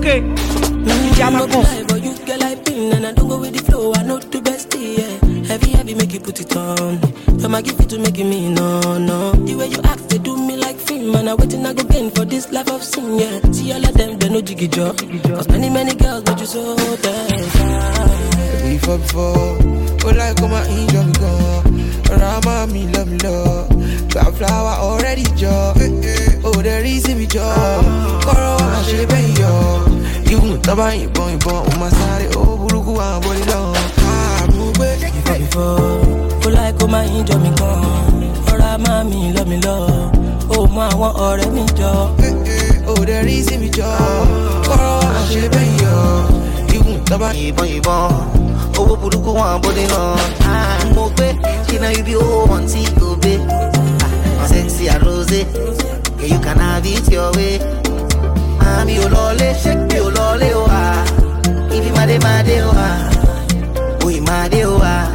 Okay. But you get like pin and I don't go with the flow. I know the best, yeah. Heavy, make you put it on. You're my gift to making me no. The way you act, they do me like film. And I waiting I go gain for this life of sin, yeah. See all of them, they know jiggy jaw. Cause many girls, but you so bad. Before, oh like come and enjoy me go. Rama me love. Got flower already jaw. Oh there is me jaw. Koro I should be yo. You taba ibon umasare oh buruku and body long. Before, oh like come and enjoy me go. Rama me love. Oh my one already me jaw. Oh there is me jaw. Koro I should be yo. You taba ibon. Oh, buruku and body long. Mo pe, kina you be oh want to go be. Sexy and rose, yeah you can have it your way. I'm your lolly, shake your lolly oh ah. If you made oh ah, we made oh ah.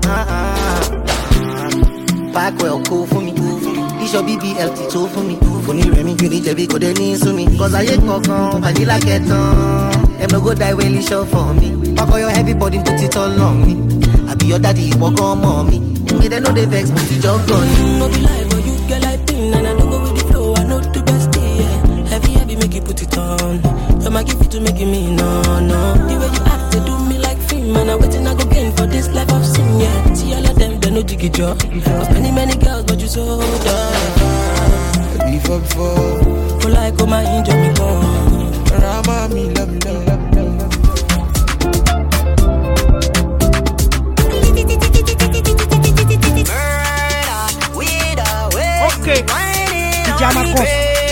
Back well cool for me. This your BBLT too for me. For me, Remy, you need to be good and to me. Cause I ain't come, I feel like it on. Them no go die when you show for me. Pack all your heavy body, put it all on me. I be your daddy, walk on mommy. Me they know they vex, but you jump on me. No be lie, but you get like pin and I don't go with the flow. I know the best, yeah. Heavy, make you put it on. You're my gift to making me no. The way you act, they do me like film. And I waiting I go gain for this life of sin, yeah. See all of them, they know jiggy jaw. Cause many girls, but you so bad. Before, oh like come and enjoy me go. Rama me love. Okay. Pijama Cost.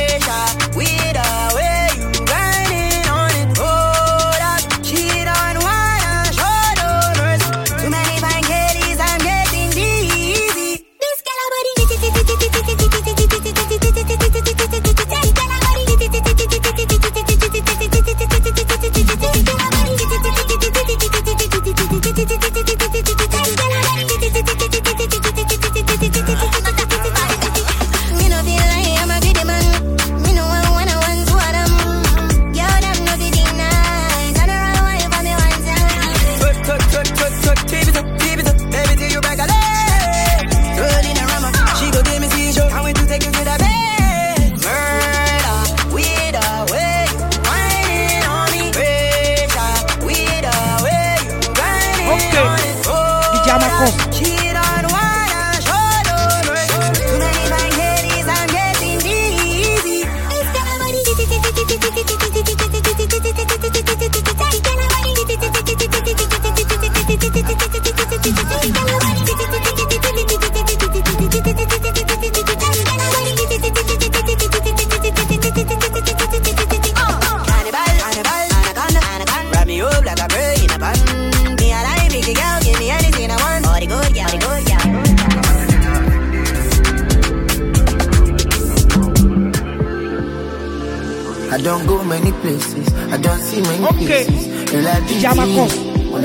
I don't go many places, I don't see many places. You like Pijama Cost.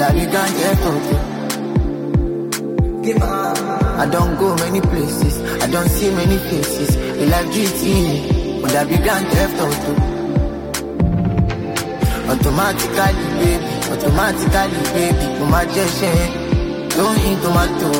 I don't go many places, I don't see many faces. You like GT, but I be grand theft auto. Automatically, baby, my gesture, don't eat tomato.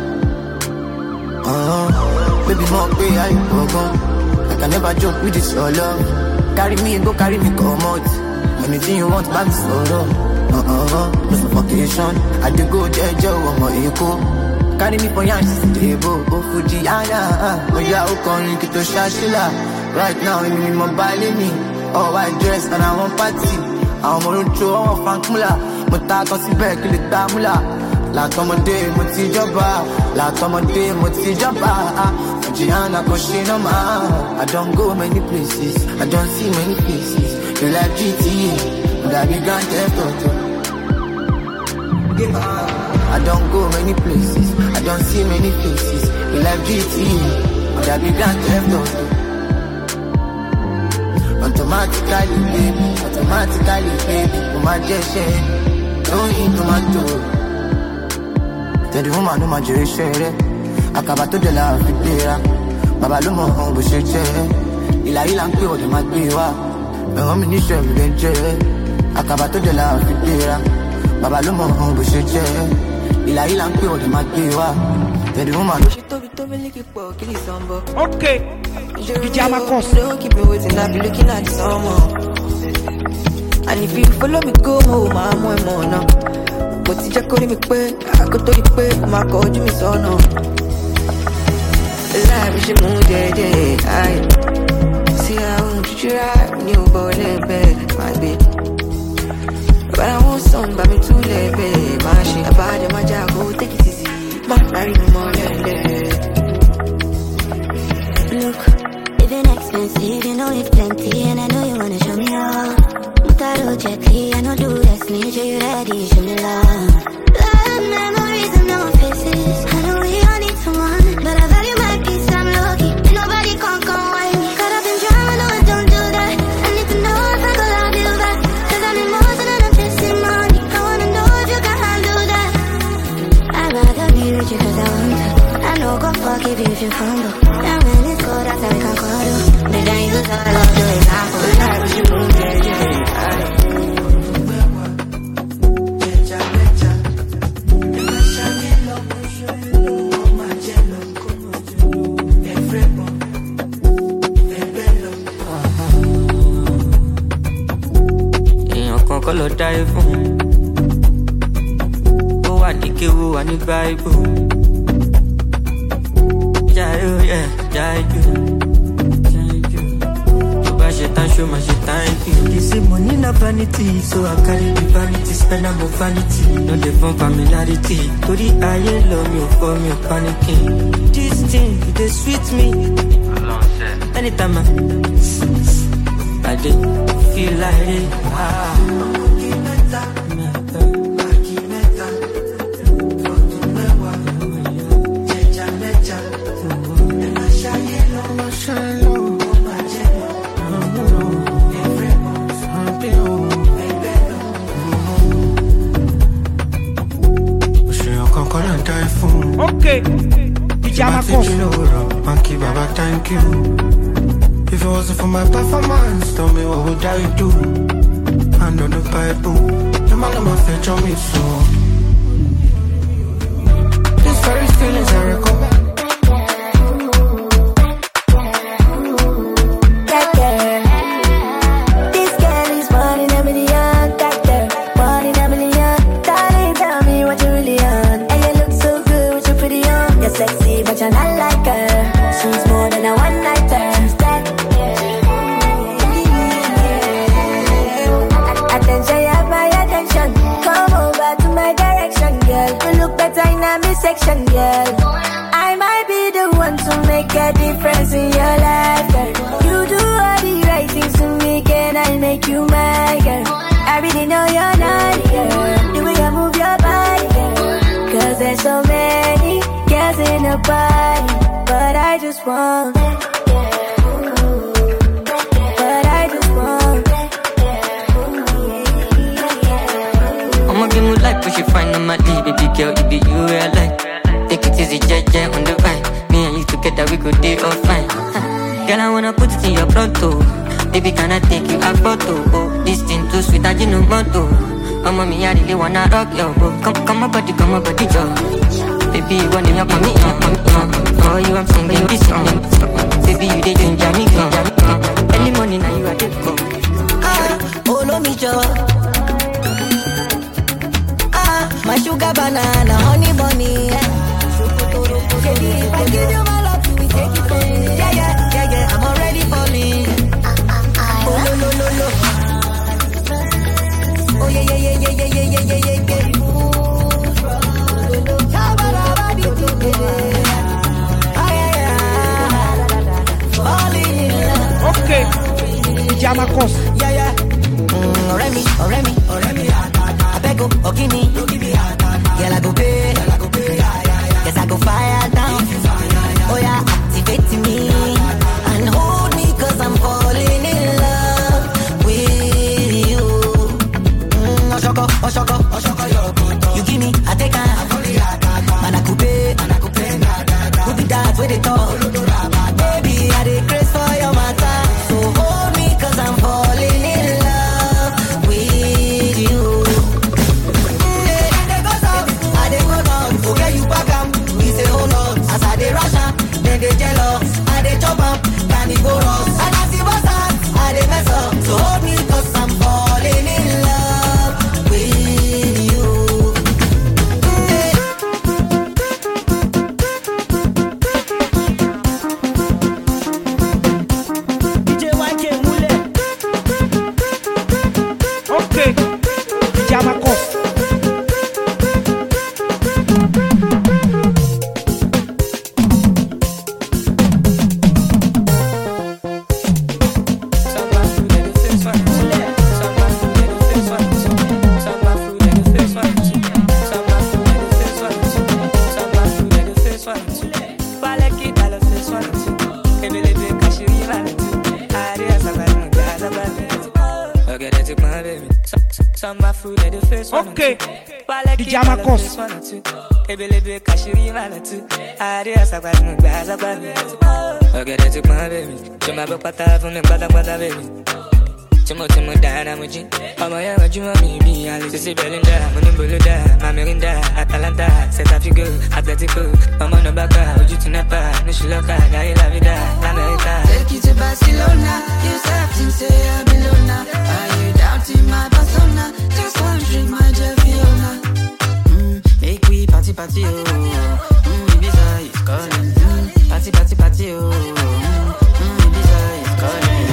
Baby, more pay, I can never joke with this your love. Carry me and go carry me, come out. Anything you want, back solo. No suffocation. I do go jejo, I'm a echo. Carry me for yansh, table, oh Fujiana. Oh yeah, oh calling to Shashila. Right now, I'm in my belly, me. Oh, white dress and I want party. I'm on to our funk mula. But I can't see back in the tamula. La tomade, moti jaba. La tomade, moti jaba. Gianna Koshinama. I don't go many places, I don't see many faces. You like GTA, but I be grand theft auto. I don't go many places, I don't see many faces. You like GTA, but I be grand theft auto. Automatically, baby, my gesture, don't eat tomato. Tell the woman no my gesture. Akabato de la fidera, Baba Lumo on Bushche, Ila ń pè ọ̀dẹ̀ máa gbé wá. ẹ̀wọ̀n mi níṣẹ́ mi lè jẹ́ àkàbà tó jẹ́ la fi gbéra bàbá ló mọ̀ ọ́n bó ṣe jẹ́ ìlà yìí là ń pè ọ̀dẹ̀ máa gbé wa bẹ̀rẹ̀ wọ́n máa lọ. Okay, Pyjama Cost. Don't keep me waiting, I'll be looking at someone. And if you follow me, go home, I'm more now. But you just calling me pay, I could tell you pay, my call you me so no. Life is a mood, I see how you right, new boy, bed, my bed. But I want some, but me too late, babe. My shit, about my job, go take it easy. My marry me more than that. Look, living expensive, you know it's plenty, and I know you wanna show me all. But I do gently, I know do that's me, show you ready, show me love. Love memories and no faces. I know we all need someone, but I value my peace, I'm lucky, and nobody can come with me. Caught up in drama, no, I don't do that. I need to know if I could love you back, cause I'm emotional and I'm chasing money. I wanna know if you can handle that. I'd rather be with you cause I want to. I know go fuck if you fumble. And when it's cold outside we can cuddle. The dangers all I love doing now for life with you. Kolo die fun o wa ni kewu wa ni Bible jayo yeah jayo to ba shetan show my thank you. They say money na vanity, so I carry the vanity, spend am on vanity, no dey fun familiarity. Tori aye love me for me panicking. This thing dey sweet me anytime I dey feel like it. Okay, Pyjama Cost. Monkey Baba, thank you. If it wasn't for my performance, tell me what would I do? Hand on the Bible, the man on my face on me so. These very feelings I recall. Sexy, but you're not like her. She's more than a one-nighter. Attention, you have my attention. Come over to my direction, girl. You look better in a midsection, girl. I might be the one to make a difference in your life, girl. You do all the right things to me, can I make you my girl? I really know you're not, girl. The way you move your body, girl. Cause there's so many in a body, but I just want. I'ma give you life, but you find on my day, baby girl, it be you I like. Take it easy, JJ on the vibe. Me and you together, we could day all fine. Girl, I wanna put it in your pronto. Baby, can I take you a photo? Oh, this thing too sweet, I didn't want to. Oh, mommy, I really wanna rock your boat. Come my body, yo. Baby, you want to help me, for you I'm singing this song. Baby, you did ginger me, early morning now you are dead, go. Oh, no, me, Joe. My sugar banana, honey bunny, Baby, if I give you my love, you will take it from me. Yeah, I'm already falling. Oh, no. Oh, yeah. Okay, Pyjama Cost. Yeah. Ọ̀rẹ́ mi. I beg you, give me. Girl, I go pay. Yes, I go fire down. Oh yeah, activate me. Pijama Costa. Okay, Pijama Costa. Timo dana muji, ama ya majuma mimi ali sisi Belinda, Munimbuda, Mamerinda, Atalanta, Setafigo, Atletico, Mama no baka, uji tunepa, Nishiloka, Gai la vida, America. Take you to Barcelona, you something say I'm Barcelona. Are you doubting my persona? Just one drink, my Fiona. Make we party, oh. Ibiza is calling. Party, oh. Ibiza is calling.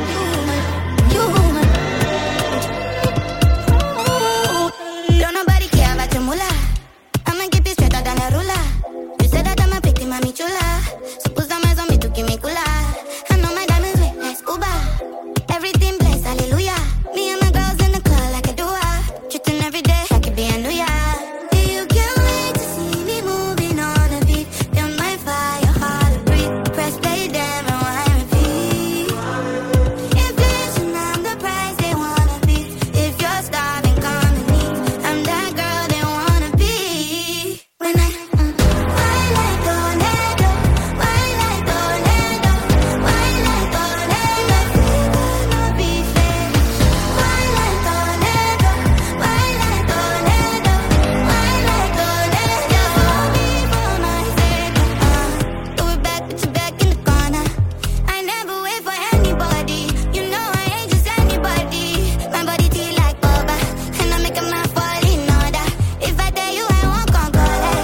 Don't nobody care about your mullah. I'ma keep it straighter than a ruler. You said that I'm a pretty mami chula. Suppose that my zombie to give me cooler. I know my diamonds look like scuba. Everything blessed, hallelujah. Me and my girls in the club like a dua. Treating every day like it be a new year. You can't wait to see me moving on a beat. Feel my fire, hard to breathe. Press play, damn, and why repeat? Inflation, I'm the price they wanna beat. If you're starving, come and eat. I'm that girl they wanna be. When I why like tornado, why like tornado, why like tornado, fever no be fake. Why like tornado, why like tornado, why like tornado, me for my sake. Throw it back, put you back in the corner. I never wait for anybody. You know I ain't just anybody. My body feel like boba, and I make a man fall in order. If I tell you I won't conquer it.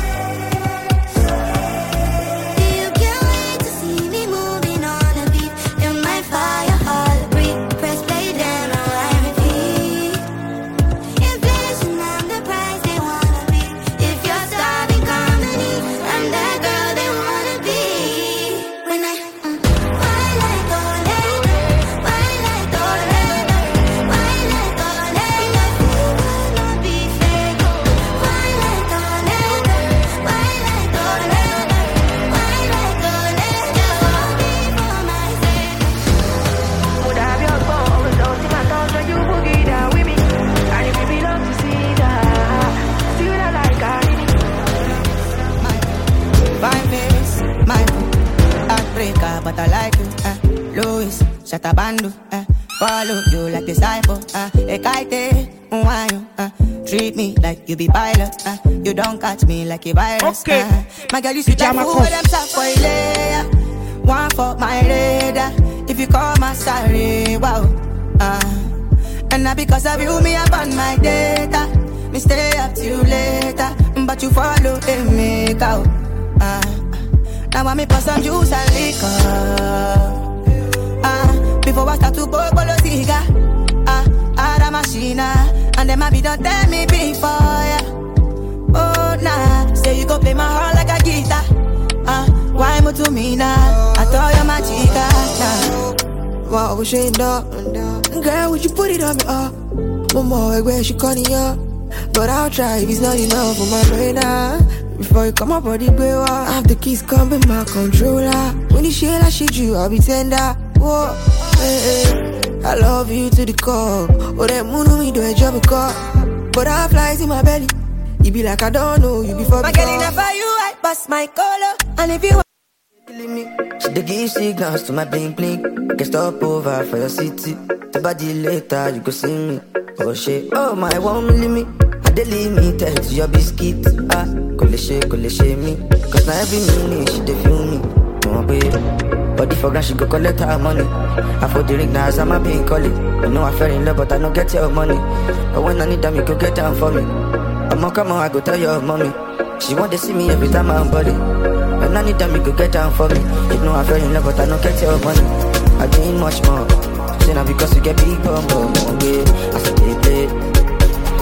You can't wait to see me moving on a beat. Feel my fire, hard to breathe. Press play, damn, and why repeat? Inflation, I'm the price they wanna beat. If you're starving, come and eat. I'm that girl they wanna be. When I why like tornado, why like tornado, why like tornado, fever no be fake. Why like tornado, why like tornado, why like tornado, me for my sake. Would have your phone overdose in my thoughts when you boogie down with me. And if you belong to see that, still I like Fine face, my heartbreaker, but I like you. Louis, Shatabando, follow you like disciple. Ekaite, Unwayo, treat me like you be pilot. You don't catch me like a virus. Okay. My girl, you sweet like Pijama food Costa. with them soft for layer. One for my radar. If you call my sorry, wow. And now because of you, me up on my data. Me stay up till later, but you follow and make out. Now I me pour some juice and liquor. Before I start to go cigar. Ada machine, and them I be don't tell me before, yeah. Oh nah, say you go play my heart like a guitar. Why mo to me now? I thought you're my chica. Wow, we shade up. Girl, would you put it on me up? Mama, where she calling up? But I'll try if it's not enough for my brain now. Before you come up on the way, I have the keys come in my controller. When you share that shit, you, I'll be tender. Whoa, hey. I love you to the core. Oh, that moon on me do a job of car. But I flies in my belly. You be like I don't know you before. My girl, enough for you, I bust my color. And if you Killing me. She dey give signals to my bling bling. I can stop over for your city. The body later, you go see me. Oh shit, oh my one limit. I dey limited to your biscuit. Kole she me. Cause now every minute she dey feel me. Oh baby, body for grand she go collect her money. I for the ring now as I'm a being calling. I know I fell in love but I don't get your money. But when I need them you go get down for me. I'ma come on, I go tell your mommy. She want to see me every time I'm body. When I need them, you could get down for me. You know I fell in love, but I don't get your money. I need much more. Say now because you get big bum, yeah. I said they play.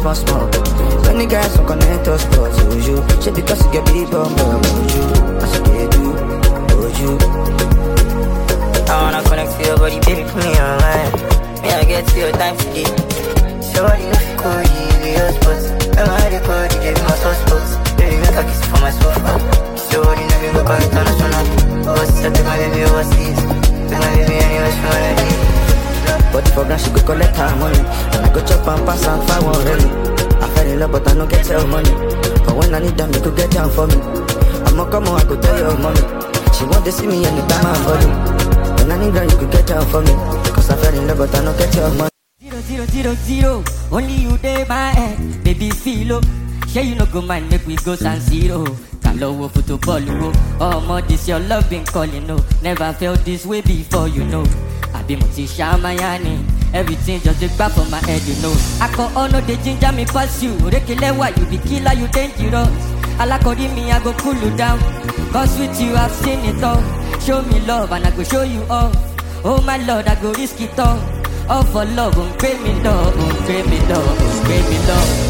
small. When the guys don't connect us, but you. Shit because you get people, but you. I should get you, you. I wanna connect to your body, baby, put me online. May I get to your time today? Somebody know if you call you, your spots. I'm already called you, gave me my soft spots. Baby, make a kiss for my sofa. Somebody know me, go call international. Overseas, I take my baby overseas. Take my baby anywhere she wanna be. But for grand, she go collect her money. And I go chop and pass and find one really. I fell in love, but I don't get your money. But when I need them, you could get down for me. I'ma come on, I could tell your money. She want to see me anytime I'm body. When I need her, you could get down for me. Cause I fell in love, but I don't get your money. 0, only you day my head, baby feel. Sure you no go mind, make we go San Siro. Kalowo football, oh more this your love been calling, no. Never felt this way before, you know. I be Mutisha Mayani, everything just a back on my head, you know. I call all no they ginger me pass you. Rekile why you be killer, you dangerous. Alakodi me, I go cool you down. Cause with you I've seen it all. Show me love and I go show you off. Oh my Lord, I go risk it all. All for love, pay me love, pay me love, pay me love.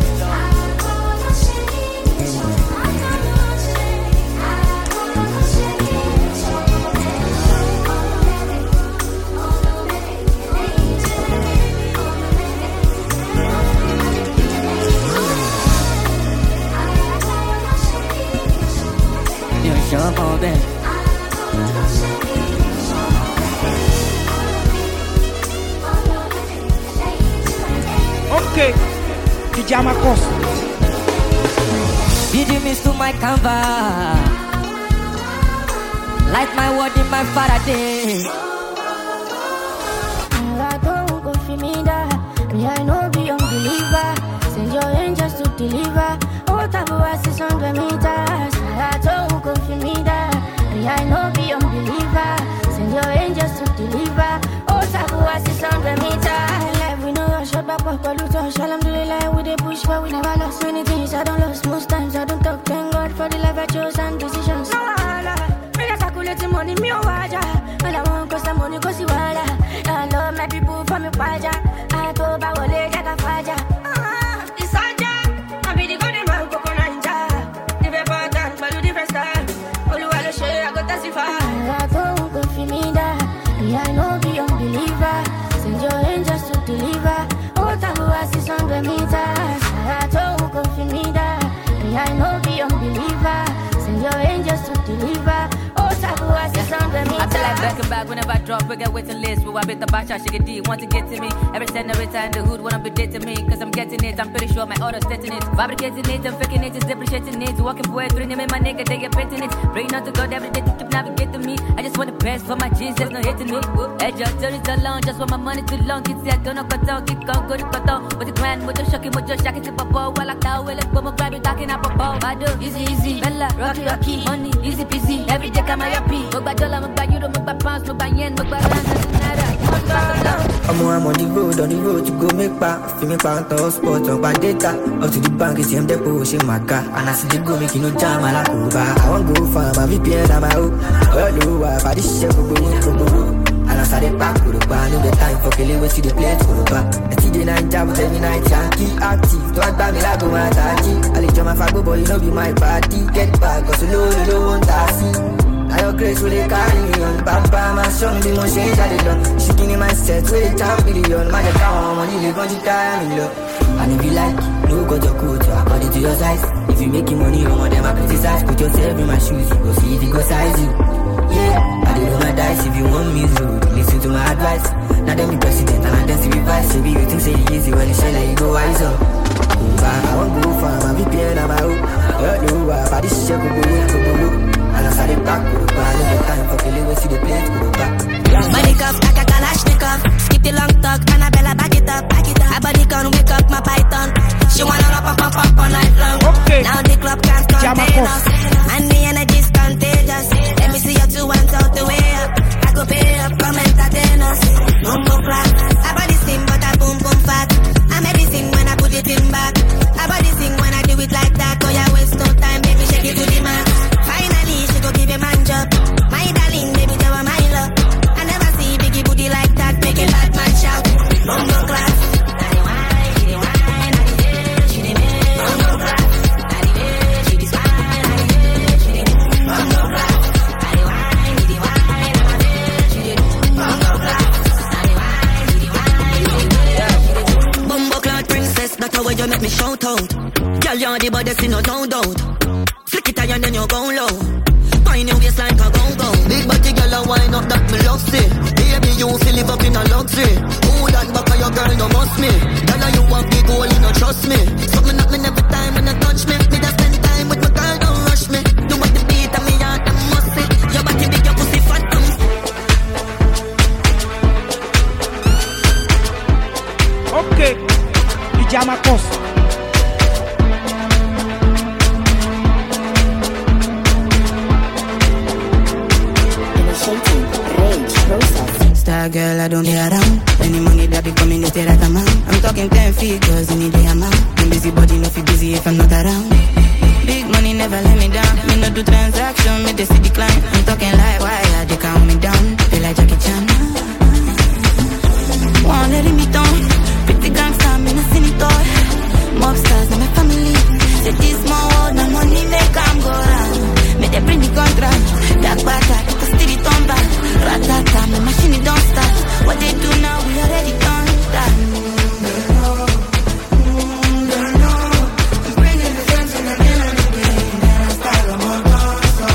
Okay, Pyjama Cost. Did you miss to my canvas? Light my word in my Faraday. I don't go for me that. Me I know be unbeliever. Send your angels to deliver. Oh, tabu 600 meters. I don't go for me that. Me I know be unbeliever. Send your angels to deliver. Oh, tabu 600 meters. Life we know I shut back up, but touch. Alhamdulillah, we dey push, but we never lost many things. I don't lose most times. I don't talk. Thank God for the life I chose and decisions. No wahala, me just calculating money, me waja. All I want cause the money, cause you wahala. I love my people from me waja. I go back all day, jaga faja. It's Saja, I be the golden man, coconut ninja. Different pattern, but do different style. All you wanna share, I got testify. I don't go for me that. Me I know be unbeliever. Send your angels to deliver. Oh, tabu 600 meters. I don't go for me that. Me I know be unbeliever. Send your angels to deliver. Oh, tabu 600 meters. I feel like back and back whenever I drop, we get with the list. Where I bet the bash, I shake a D, want to get to me. Every cent, every time the hood wanna be dead to me. Cause I'm getting it, I'm pretty sure my order's getting it. Fabricating it, I'm faking it, it's depreciating it. Walking for it, three name my nigga, they get painting it. Praying out to God every day to keep navigating me. I just want the best for my G's, there's no hitting it. Edge of stories alone, just want my money too long. Kids say I don't know cut down, keep on, go to cut down. With the grand, with the shocking, with the shocking, tip up all. While I cow, well, let's put my grab it, talking up a ball. I do, easy, Bella, rocky, money, easy peasy. Every day come my happy. Look by dollar, look by euro, look by pounds, look by yen, look by rand, I'm on the road to go make back. Feel me pound to spot on my data. Up to the bank, it's him depot, she my car. And I see the go making no jam, I like over. I won't go for my VPN, I'm out. All over, but this shit go. And I started back to the bar, no the time for killing, we see the place for the bar. I see the night job, every night, Yankee active. Don't buy me like a matati. I let you my fago, boy, you know be my party. Get back, cause you know, want to see. I your grace will carry me on. Papa, my son, be more change at the done. Shooting in my set with a champion. My account, money, live on the time, you know. And if you like, no go to coat, according to your size. If you making money, no more them I criticize. Put yourself in my shoes, you go see if it go size you. Yeah, I did roll my dice. If you want me to listen to my advice. Now them be president and I dance to revise. Maybe you think say easy when you shine like you go wise up. I won't go far, my VPN, I'm out. But this shit go. And I started back to the bar, no time for killing, we see the place to the back. Body cup, like a Kalashnikov. Skip the long talk, Annabella, back it up. I body can wake up my python. She wanna rap all night long. Okay. Now the club can't contain us. And the energy's contagious. Let me see your 2 ones out the way up. I go pay up, come entertain us. Mumbo flat. I body sing, but I boom fat. I'm everything when I put it in back. I body sing when I do it like that. Oh yeah, waste no time, baby, shake it to the max. Finally, she go give a man job. My darling, baby, they were my love. I never see biggie booty like that. Make a bad man shout. Mumbo class. you make me shout out. Girl, you're the baddest in no doubt. Flick it high and then you go low. Find your waist like a go-go. Big body girl, I wind up that me love see. Baby, you feel live up in a luxury. Ooh, that back of your girl, you must me. Girl, you want big goal, you don't trust me. Something up me every time when you touch me. Me just spend time with my girl, don't rush me. Do what the beat and me heart, I must say. Your body big, your pussy fat. Okay, Pijama Costa. Star girl, I don't play around. Any money that be coming, it's that I'm out. I'm talking 10 figures in the amount. I'm busy body, no feel busy if I'm not around. Big money never let me down. Me no do transaction, me they see decline. I'm talking like why they count me down. Feel like Jackie Chan. Won't let me down. Pretty gangsta, me no see it all. Mob stars, na my family. Say this small world, no money make them go round. Me they bring the contract. Dark butter, cause still it on back. Ratata, my machine it don't stop. What they do now, we already done that. I'm bringing the friends in again and again. And I style them all so.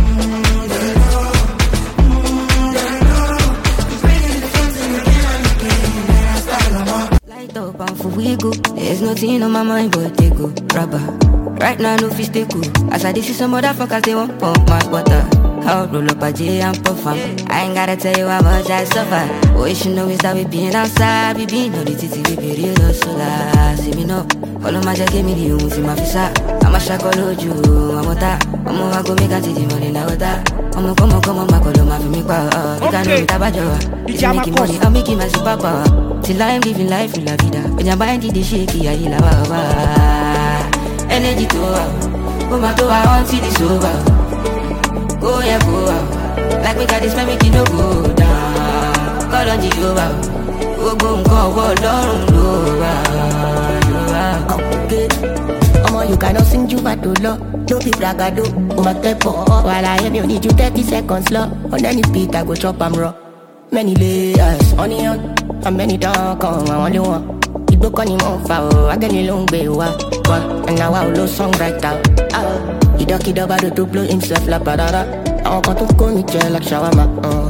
I'm bringing the friends in again and again. And I style them all. Light up and for we go. There's nothing on my mind but they go rubber. Right now, no fish they cool. As I see some motherfuckers, they won't pump my water. I'll roll up a J and puff on. I ain't gotta tell you how much I suffer. What you should know is that we been outside. We been on the titty, we be real solar. See me no. All of my jack give me the room, see my visa. I'm a shackle you, I'm a ta. I'm a go make a titty money now that. I'm a come on, my color, my me power. You can't do it, If you making money, I'm making my superpower. Till I'm living life in la vida. When you're buying the shaky, I heal a energy to out. Oh my God, I want to see this over. Go yeah, go out. Like we got this, man, make it no go down. Call on Jehovah. Go, go, don't you cannot sing you but do love. No be bragado, my tempo. While I am, you need you 30 seconds low. On any beat, I go chop, I'm raw. Many layers, onion, and many don't come, I only want. Book on him on fire, I get a long way, and now I'll lose song right out. He duck it up to blow himself la parada. I want to go me jail like shawarma.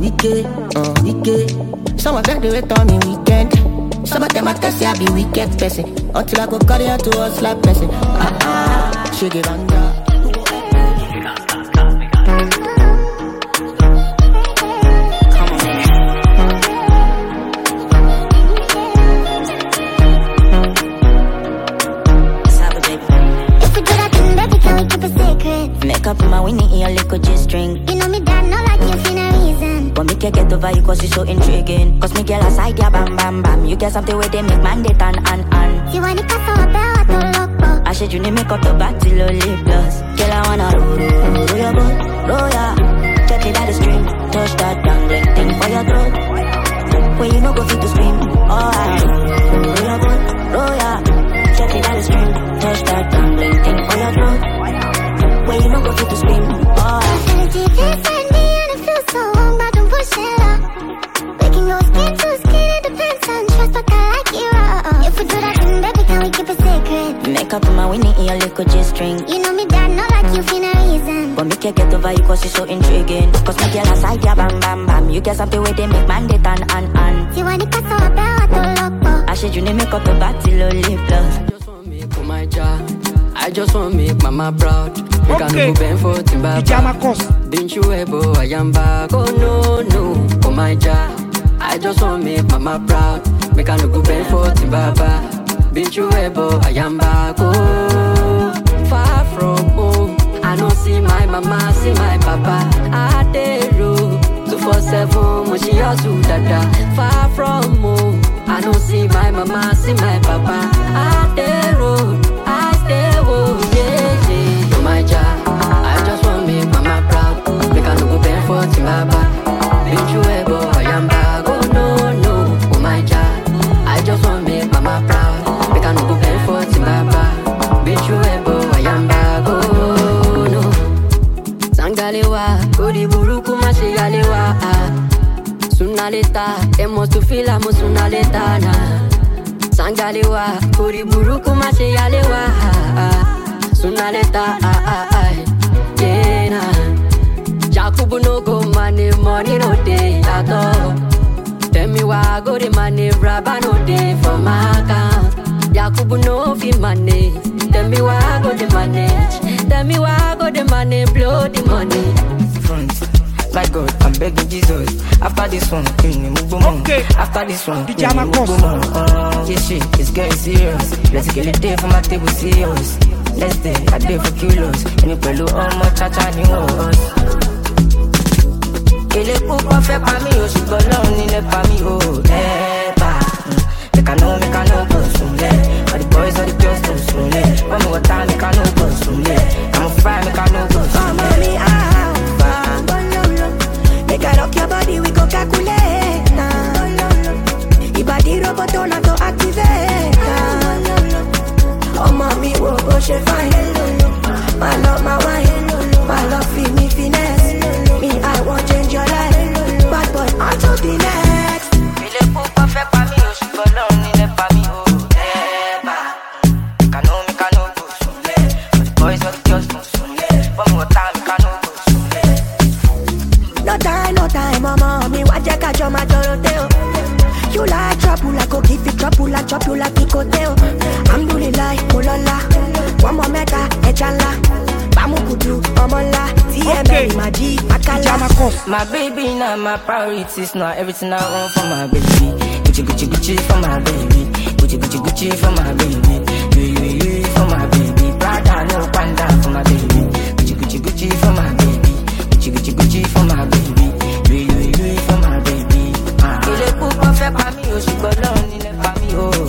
Weekend. Some of them do it on me weekend. Some of them I can say I be wicked person. Until I go carry her to a slap person. She give under. Make up my winning ear, liquor just drink. You know me that not like you for no reason. But me can't get over you cause you so intriguing. Cause me girl aside ya bam bam bam. You get something where they make man they turn and. Si want to pass on a bell, I don't look. I said you need make up the battle or lip gloss. Girl I wanna roll your boat, roll ya. Check it out the string, touch that dangling thing for your throat. When you know go fit to scream, alright. Roll your boat, roll ya. Check it out the string, touch that dangling thing for your throat. When you know go fit to scream, alright. Energy inside me and it feels so wrong, but don't push it up. Making your skin to skin, it depends on trust, but I like it raw. If we do that thing, baby, can we keep it secret? Make up my winning ear, liquor just drink. You know me that not like you for no reason. But me can't get over you cause you so intriguing. Cause my girl aside ya bam bam bam. You get something where they make man they turn and. Si want to pass on a bell, I don't look. I said you need make up the battle or lip gloss. I just want me for my job. I just want make mama proud. We can go bend for Timbaba. Didn't you ever? I am back. Oh no, for my job. I just want make mama proud. We can go bend for Timbaba. Didn't you ever? I am back. Oh, far from home. I don't see my mama, see my papa. I the road 247, when she also dada. Far from home. I don't see my mama, see my papa. I the road. Yeah. My job, I just want me mama proud. We can go bend for Timbaba. Didn't you ever? I am back. Oh no. Oh my job, I just want me mama proud. We can go bend for Timbaba. Didn't you ever? I am back. Oh no. Sangalewa, Kodi Buruku Mashigalewa. Sooner later, they must feel I'm sooner later. Mangalewa, Kuri Buruku Macheyalewa. Sooner later, yeah, nah. Jacob no go money no day at all. Tell me why I go the money, Rabba no day for my account. Jacob no fee money. Tell me why I go the money. Tell me why I go the money, blow the money. Front, my God, I'm begging Jesus. After this one, okay. After this one, this shit is getting serious. Let's get it there for my table serious. Let's day, I day for kilos. And you below all my cha-cha ni us. Il est pour pas faire pas mi, oh, je suis bon, il n'est pas mi, oh, they can know me, can know go soon, all the boys, all the girls go soon, one more time, me can know go soon, I'm a fire, me can know go soon, mommy, make I rock your body, we go calculate, your body robot on to activate, oh, mommy, oh, she fine, my love, my wine, my love, feel me finesse. Me, I won't change your life. Bad boy, on to the next. Il est pour pas faire pas mi, oh, je suis bon, il n'est pas mi, oh, Kano, me kano, go soule. All the boys, all the girls, go soule. One more time, me kano, go soule. No time, mama. Me watch ya catch your majoroteo. You like trouble, I go give you trouble, I chop you like picoteo. I'm doing like Molola. One more meta, echala. Bamukudu, Omola. Okay. My baby, now my priorities, now everything I want for my baby. Gucci, Gucci, Gucci for my baby. Gucci, Gucci, Gucci for my baby. Louis for my baby. Prada, no panda for my baby. Gucci, Gucci, Gucci for my baby. Gucci, Gucci, Gucci for my baby. Louis for my baby. Il est pour pas faire pas mi, oh, je suis bon, il n'est pas mi, oh.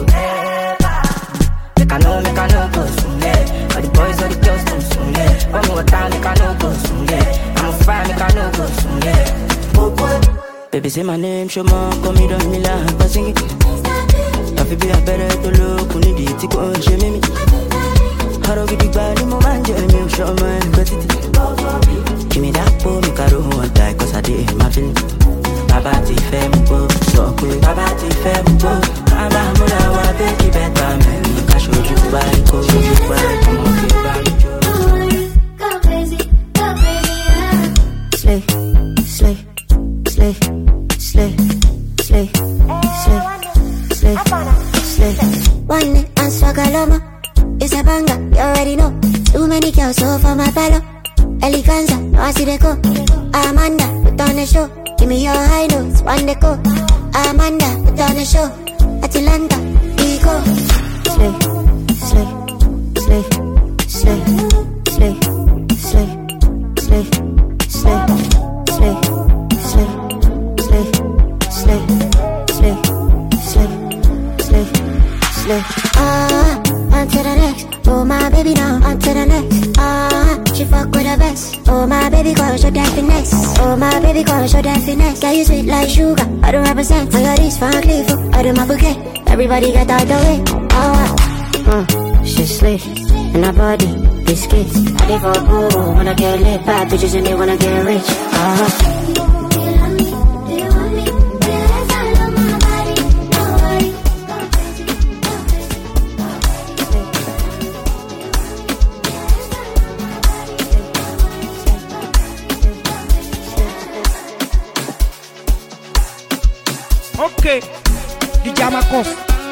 Me cano, go soon, all the boys, all the girls go soon, one more time, me cano go soon, I'm a fire, me cano go soon, Baby, say my name, show more, call me Don Milan, but sing it. I feel be a better to look, who need it to go and show me. How do we do bad, mo man, me show my but it. Give me that boy, me caro, one die, cause I did my feeling. Baba ti fẹ́ mi bó, sọ pé baba ti fẹ́ mi bó. Baba múra wá bẹ́ẹ̀ kí bẹ́ẹ̀ bá mi. Ká ṣojú bá ikó, ṣojú bá ikó, mo fi bá mi jó. Go crazy, yeah. Slay, slay, slay, slay, slay, slay, slay, slay. One leg and Swagaloma. It's a banger, you already know. Too many girls so for my palo. Eleganza, no I see the go. Amanda, put on the show. Give me your high notes, one day go. Amanda, put on the show. Atlanta, ego. Slay, slay, slay, slay, slay, slay, slay, slay, slay, slay, slay, slay, slay, slay, slay, slay. On to the next. Oh my baby now, on to the next. She fuck with the best. Oh my baby girl, show that finesse. Oh my baby girl, show that finesse. Girl, you sweet like sugar. I don't represent. I got this fun leaf. I do my bouquet. Everybody get out the way. She slay, and her body biscuits. I live for boo, wanna get lit. Bad bitches and they wanna get rich. Okay, DJ Marcos.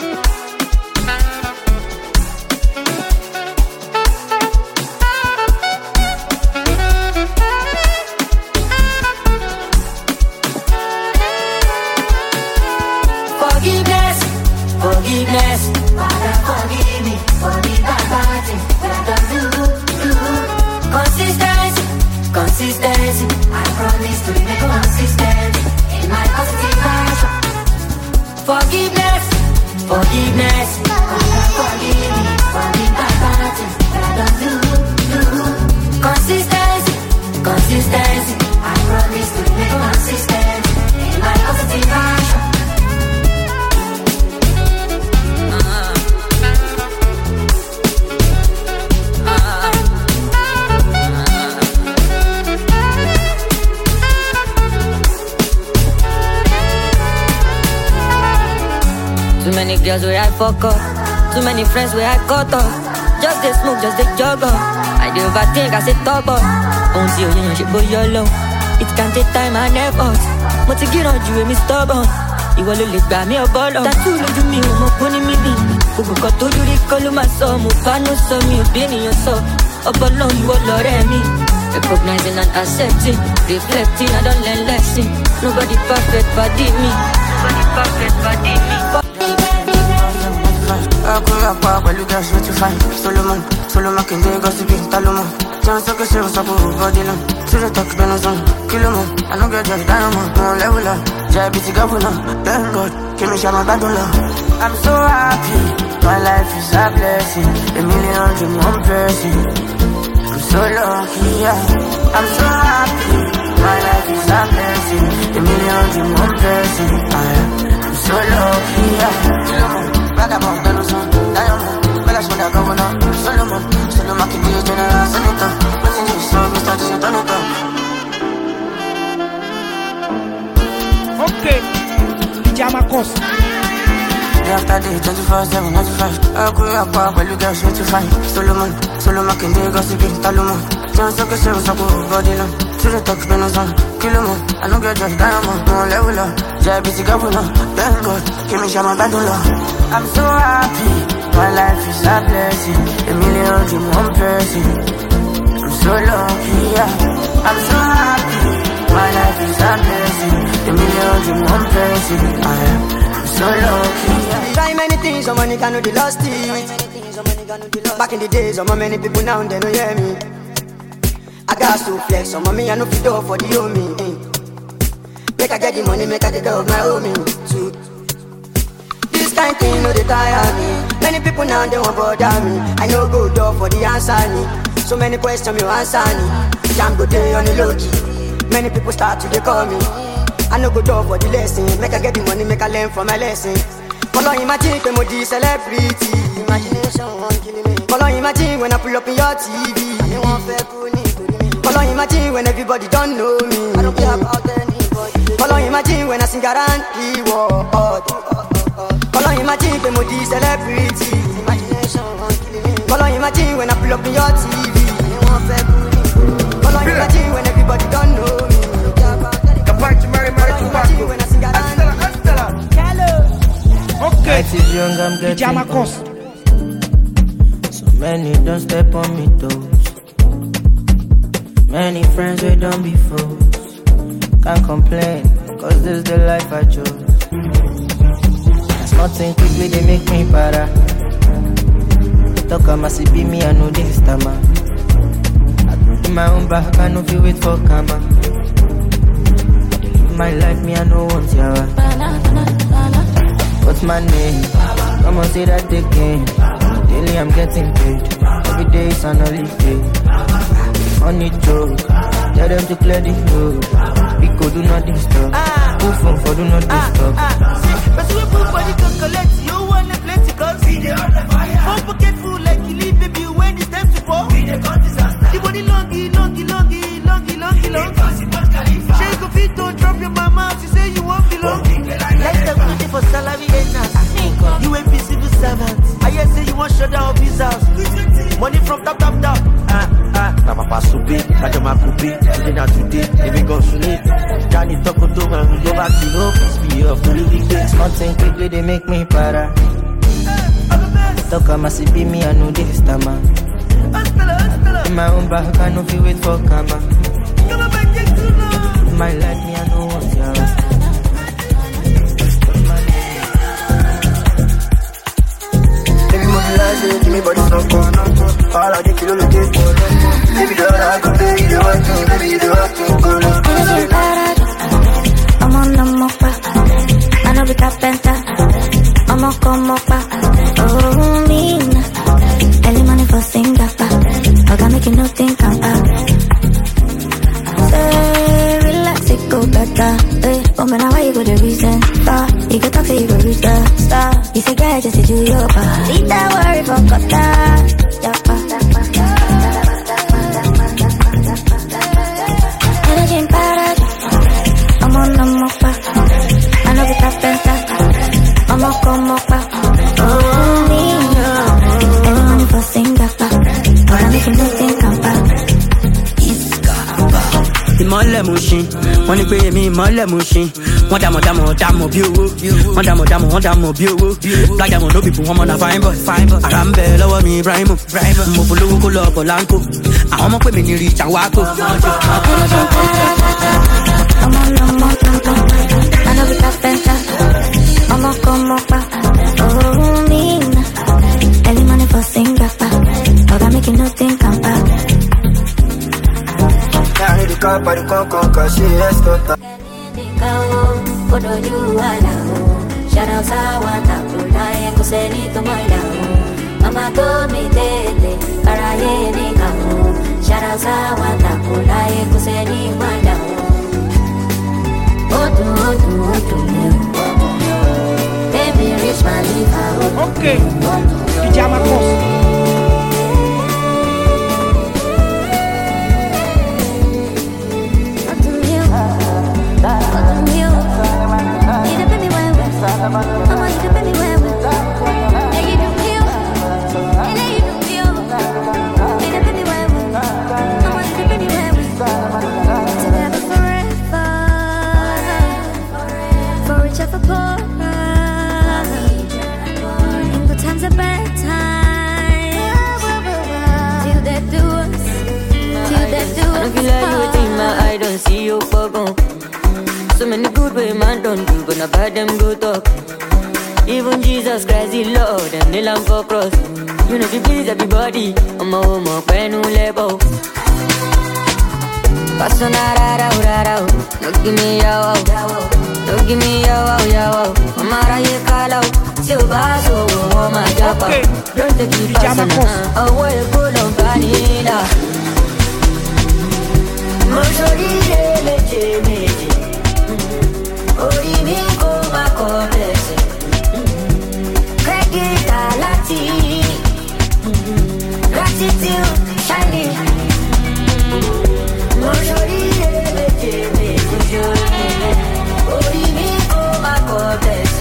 Forgiveness, forgiveness. Father, forgive me for the bad things that I do. Consistency, consistency. I promise to remain consistent in my positive action. Forgiveness, forgiveness. Father, forgive me for the bad things that I do. Consistency, consistency. I promise to remain consistent in my positive action. Too many girls where I fuck up. Too many friends where I cut off. Just they smoke, just they jog up. I do overthink, I say top up. Until you shit go YOLO. It can take time and effort. But to get on you, me stubborn. You will look by me a ball of tattoo, look to me, money me be. Who got to do the call my son, Mupano, so me, being in your soul. Up along you will love me. Recognizing and accepting, reflecting, I don't learn lesson. Nobody perfect, body me. Nobody perfect, body me. I could have power, but you guys what you find. Solomon can do gossiping, Talomon. Chance of a service of a body long. To the talk, Benazon, Kilomo. I don't get your diamond, no level up. JBT Governor, thank God, give me Shama Badula. I'm so happy, my life is a blessing. A million dream, one person. I'm so lucky, yeah. I'm so happy, my life is a blessing. A million dream, one person. I'm so lucky, yeah. Kilomo. Vagabond, Benazon, Diamond, Bella Shmada Governor, Solomon, can be a general senator. What's in this song, Mr. Donato? Okay, Jamakos. Day after day, 24/7, 95. I could have power, but you guys what you find. Solomon can do gossiping, Talomon. Chance of a service of a body long. To the talk, Benazon, Kilomo. I don't get your diamond, no level up. JBT Governor, thank God, give me Shama Badula. I'm so happy, my life is a blessing. A million dream, one person. I'm so lucky, yeah. I'm so happy, my life is a blessing. A million dream, one person. I'm so lucky, yeah. Try many things, some money cannot be lost it. Back in the days, some many people now they don't hear me. I got to flex, some of me I know fit door for the homie. Make I get the money, make I take care of my homie too. This kind thing no they tire me. Many people now they won't bother me. I know go door for the answer me. So many questions you answer me. Jam go day on the low key. Many people start to they call me. I know go door for the lesson. Make I get the money, make I learn from my lesson. Follow imagine when I celebrity. Imagination won't kill me. Follow imagine when I pull up in your TV. I want fair pony. Follow imagine when everybody don't know me. I don't care about anybody. Follow imagine when I sing around the world. Follow imagine when I celebrity. Imagination won't kill me. Follow imagine when I pull up in your TV. I want fair pony. Follow imagine when everybody don't know me. Okay, Jamakos. So many don't step on me toes. Many friends we don't be fools. Can't complain, cause this is the life I chose. There's nothing quickly they make me para. Talk I see me, I know this time. I do my own back, I know feel wait for karma. My life, me I know once yawa. What's my name? Come on, say that again. Daily I'm getting paid. Every day is an holiday. Money joke, tell them to clear the road. Pico do not disturb. Move from for do not disturb. But you move for the collect. You want to plenty guns. Don't forget food like you leave baby when it's time to fall. The body longy. Shake a feet, don't drop your mama. She say you won't belong. Like the beauty for salary earners. You ain't busy with servants. I hear say you want shut down his house. Money from top. Papa Subi, Kajama Kubi, today, we go sleep. Johnny Tokoto, and we go back to the office. Be up to the weekdays. Nothing quickly they make me para. Talk I see me, I know this time. In my own back, I know feel wait for karma. My life, me I know what's yours. Baby, move like give me body stuff on. All I get you look at. Baby, the other I go play, you the one to, baby, you the one to go now. I'm on the mocha. I know we got penta. I'm on come mocha. Oh, me. Early money for Singapore. I got make you no think I'm out. Say, relax, it go better. Oh, man, why you go the reason? You can talk to you go reach the star. You say, girl, just to do your part. Leave that worry for Qatar. Energy in paradise. I'm on the mocha. I know we got penta. I'm on come mocha. mọ́lẹ̀ mú ṣin. Wọ́n ní pé èmi mọ́lẹ̀ mú ṣin. Wọ́n dàmọ̀ bí owó. Wọ́n dàmọ̀ bí owó. Black diamond no people, wọ́n mọ̀ na fine boy. Àrà ń bẹ lọ́wọ́ mi Ibrahim. Mo polówó kó lọ ọ̀pọ̀ láńkó. Àwọn ọmọ pè mí ní rí ìjàwákò. Early money for Singapore. But I make you no think I'm back. Carry the car, but the con, she escort. Shout out Sawata, Pulaya, Kuseni to my down. Mama told me tete, Karaye Nikao. Shout out Sawata, Pulaya, Kuseni my down. Otu, baby, reach my liver. Okay, Pajama Cost. See you for gone. So many good way man don't do, but not bad them go talk. Even Jesus Christ the Lord and the Lamb for cross. You know if you please everybody, I'm a homo, penu lebo. Pasonara, no give me yaw, no give me yaw. Amara ye kalo, silvaso, oh my japa. Don't take it personal, away pull on vanilla. Moshori meje ori mi ko ma ko bese credit alati gratitude shining Moshori meje ori mi ko ma ko bese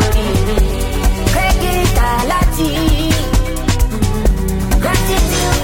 credit alati gratitude.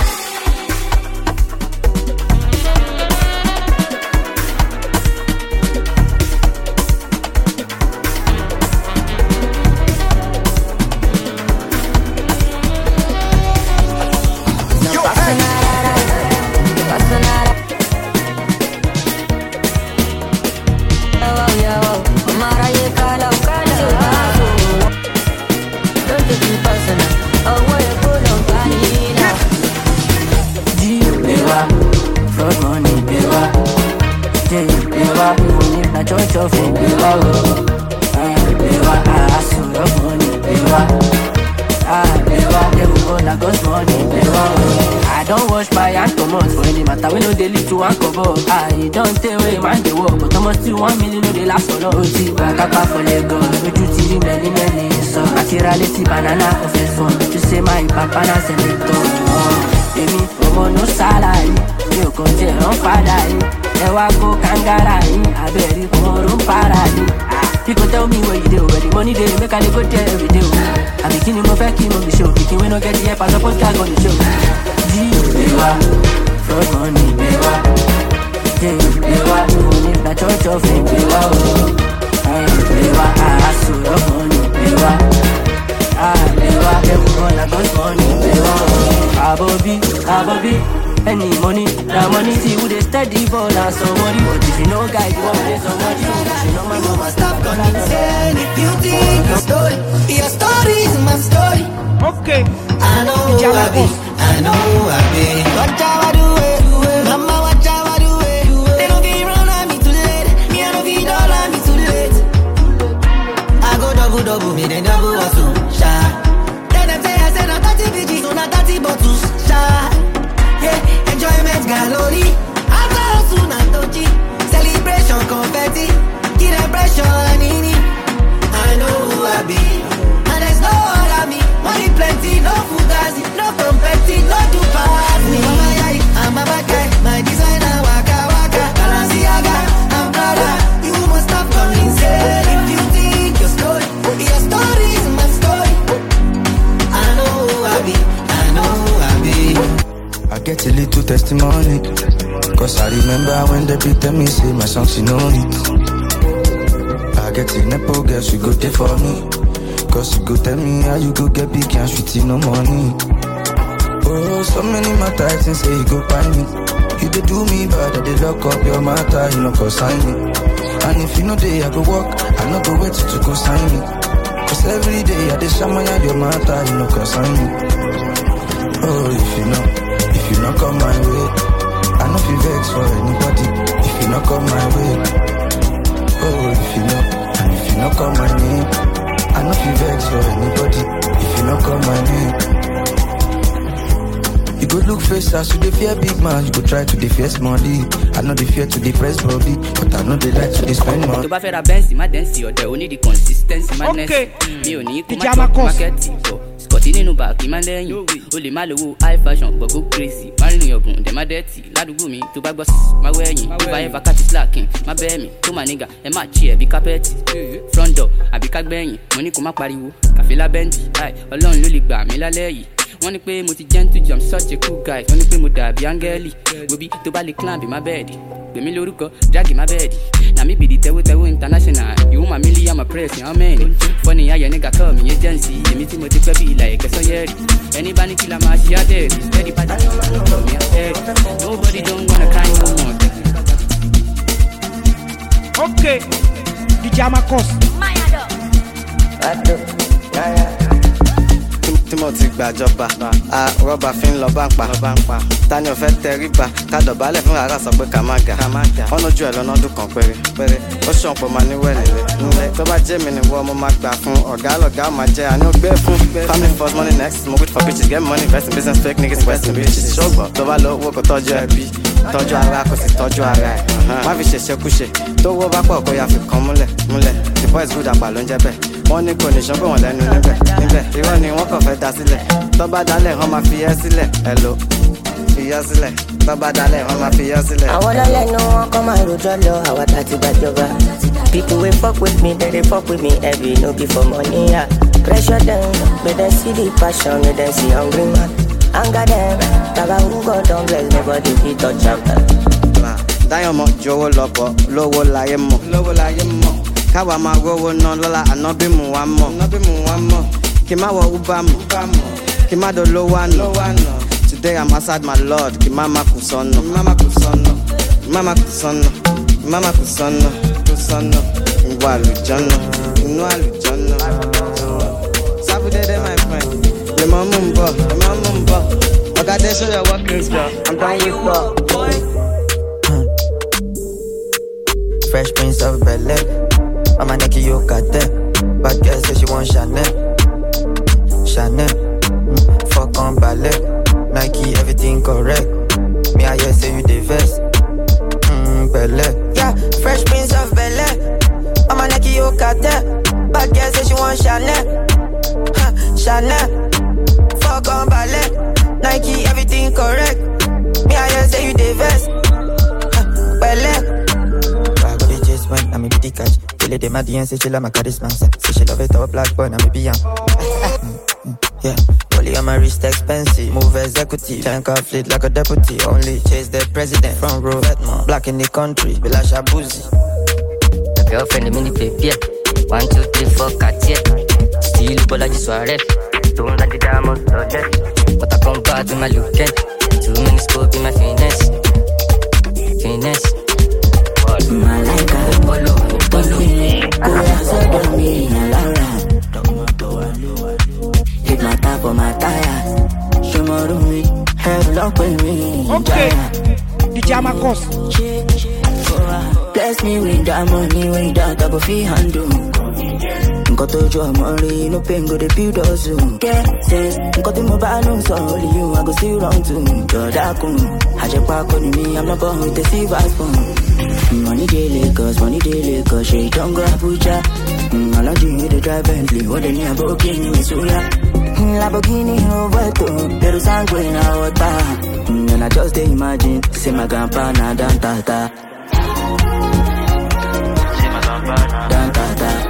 I don't wash my hands too much for any matter. We know they lead to one cover. I don't tell where man they work, but almost still 1 million no they last for no OT. Back up for Lagos, we do TV many. So naturality banana offense one. You say my papa na selector. Emi omo no salary, you go tell on father. Ewa go kangara, I bet you tomorrow para. People tell me what you do, where the money they make, I go tell every day. I'm beginning of a king on the show, thinking we don't get the app as a podcast on the show. G-Bewa, fraud money, Bewa. G-Bewa, money, the church of fame, Bewa. Bewa, I saw your money, Bewa. Bewa, everyone I got money, Bewa. Abobi. Any money, that money see who they steady for now somebody. But if you know guys, you want to play somebody. You know my mama stop going insane. If you think your story is my story. Okay. I know who I be, Watch how I do it, mama watch how I do it. They don't get round on me too late, me I don't get all on me too late. I go double, me then double also, shy. Then them say I said I'm 30 BGs, so not 30 bottles, shy. Enjoyment gallery, after hustle and touchy. Celebration confetti, get the pressure nini. I know who I be, and there's no other me. Money plenty, no fugazi, no confetti, no do pass me. I'm a bad guy, my designer waka. Balenciaga, I'm Prada, you must stop going insane. If you think your story is my story. I know who I be, I get a little testimony. Cause I remember when they beat me, say my song, she know it. I get in a poor girl, she go there for me. Cause you go tell me how you go get big and sweetie no money. Oh, so many matters and say you go buy me. You dey do me bad, they lock up your matter, you know, consign me. And if you know day I go walk, I no go wait till you go sign me. Cause every day I dey shamaya your matter, you know, consign me. Oh, if you not come my way, I no feel vex for anybody. If you not come my way, oh, if you not come my name, I no feel vex for anybody. If you not come my name, you go look face as you dey fear big man, you go try to dey fear money. I know they fear to depress body, but I know they like to dey spend money. To buy fair Benz, my density, or they only the consistency, madness. Me only marketing. Scotty nínú bàkí máa ń lẹ́yìn o lè má lówó high fashion gbọ̀gbọ̀ crazy má rìnrìn ọ̀gùn dẹ̀ má dẹ́tì ládùúgbò mi tó bá gbọ́ sí má wẹ̀yìn tó bá ever catch slacking má bẹ́ẹ̀ mi tó má nígà ẹ má chi ẹ̀ bí kápẹ́ẹ̀tì front door àbí kágbẹ́yìn mo ní kó má pariwo kàfé lábẹ́ǹtì ọlọ́run ló lè gbà mí lálẹ́ yìí wọ́n ní pé mo ti gentle jam such a cool guy wọ́n ní pé mo dàbí áńgẹ́lì gbòbí tó bá lè climb má bẹ́ẹ̀dì gbèmí lórúkọ jáde má bẹ́ẹ̀dì na mi bìdí tẹ́wọ́tẹ́wọ́ international you my million my press yan mẹ́rin fọ́ni ayẹ nígà kọ́ mi agency èmi tí mo ti pẹ́ bí ìlà ẹ̀kẹ́sọ́ yẹ́rì ẹni bá ní kí la máa ṣe àdẹ́rì steady party for me àdẹ́rì nobody don't wanna cry no more. Okay, DJ Amakos. Timothy gbàjọba rọ́bà fi ń lọ bá ń pa tani ò fẹ́ tẹríba ká dọ̀bálẹ̀ fún ara sọ pé ká má ga ọ̀nà ojú ẹ̀ lọ́nà ọdún kan péré ó ṣọ̀pọ̀ máa níwẹ̀ nílẹ̀ tó bá jẹ́ mi nìwọ mo máa gbà fún ọ̀gá lọ̀gá máa jẹ́ àní ó gbé fún family first money next mo wait for bitches get money invest in business fake niggas invest in bitches ṣọ́gbọ̀n tó bá lọ owó kò tọ́jú ẹbí tọ́jú ara kò sì tọ́jú ara ẹ̀ má fi ṣèṣekúṣe tó wó bá pọ̀ kó yà fi kan múlẹ̀ the boys good àpà ló ń jẹ́ bẹ́ẹ̀ wọ́n ní kò ní ṣán pé wọ́n lẹ́nu níbẹ̀ irọ́ ni wọ́n kàn fẹ́ dá sílẹ̀ tó bá dálẹ̀ wọ́n máa fi yẹ́ sílẹ̀ hello fi yẹ́ sílẹ̀ tó bá dálẹ̀ wọ́n máa fi yẹ́ sílẹ̀. àwọn ọlọ́lẹ́nu wọn kọ́ máa rojọ́ lọ àwọn àti gbàjọba people wey fuck with me they fuck with me heavy no be for money ya pressure them make them see the passion make them see hungry man anger them baba who God don bless nobody fit touch am. dáyọ̀ mọ́ jọ̀wọ́ lọ́pọ̀ lówó láyé mọ́ káwa máa rówó ná lọ́la ànábì mú wa mọ̀ kí má wọ uber mọ̀ kí má dolówó àná today I'm outside my lord kí má má kù sọ́nà ìwà àlùjọ́nà inú àlùjọ́nà sábúdédé my friend lè mọ́ mú ń bọ̀ ọ̀gá dé sóyà working girl I'm done with work. Fresh Prince of Bel-Air, I'm a Nike yo got that. Bad girl say she want Chanel, fuck on ballet, Nike everything correct. Me I hear say you the vest, Bel-Air. Yeah, Fresh Prince of Bel-Air, I'm a Nike yo got that. Bad girl say she want Chanel, fuck on ballet, Nike everything correct. Me I hear say you the vest, Bel-Air. When I'm a bitty catch, kill it, my DM say she love my charisma. Say she love it, all black boy, I'm a beyond. Yeah, only on my wrist expensive. Move executive, tank off fleet like a deputy. Only chase the president from road. Black in the country, Bilasha Boozy. The girlfriend, the mini baby. 1, 2, 3, 4, Cartier. Still, Bolaji Suarez. Don't like the diamonds, but I come back to my look. Too many scope in my finesse. Malaika, follow me, go outside me, Lara. Hit my top on my tire. Show me, have luck with me. Okay, DJ Amakos. Bless me with that money, with that double fee handle. Got to draw money, no pain, go the build us. Get sense, got to move on, so only you, I go see wrong too. Jodakun, I just park on me, I'm not born with the silver spoon. Money daily, cause she don't go Abuja. I love you with the drive Bentley, what the near Lamborghini, Misuya. Lamborghini, Roberto, pero sangue in our water. And I just imagine, see my grandpa, na dan tata. Dan tata.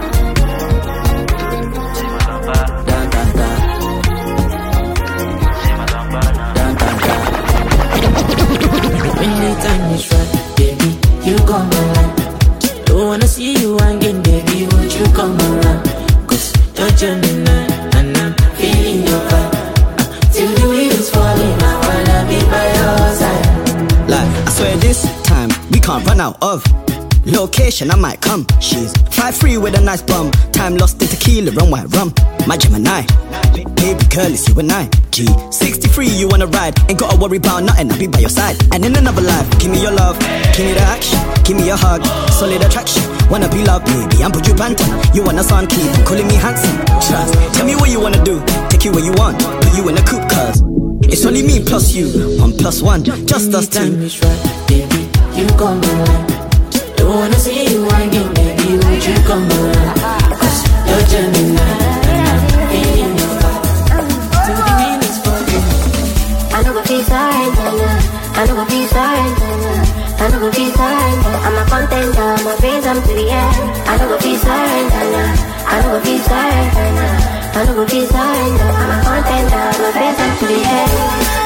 And this time, we can't run out of location, I might come. She's 5'3" with a nice bum. Time lost in tequila and white rum. My Gemini, baby girl, it's you and I. G63, you wanna ride? Ain't gotta worry about nothing, I'll be by your side. And in another life, give me your love, give me the action, give me your hug, solid attraction. Wanna be loved, baby, I'm put you bantam. You wanna sun keep calling me handsome. Trust, tell me what you wanna do, take you where you want, put you in a coupe, cause it's only me plus you, 1+1, just us two. Baby, you come around. Don't wanna see you again, baby, won't you come around? Cause you're Gemini, and I'm feeling your vibe. To the minutes for you. I know what be fine, I know what be fine, I know what be fine. I'm a contender, my face I'm to the end. I know what be fine, I know what be fine, I know what be fine. I'm a contender, my face I'm to the end.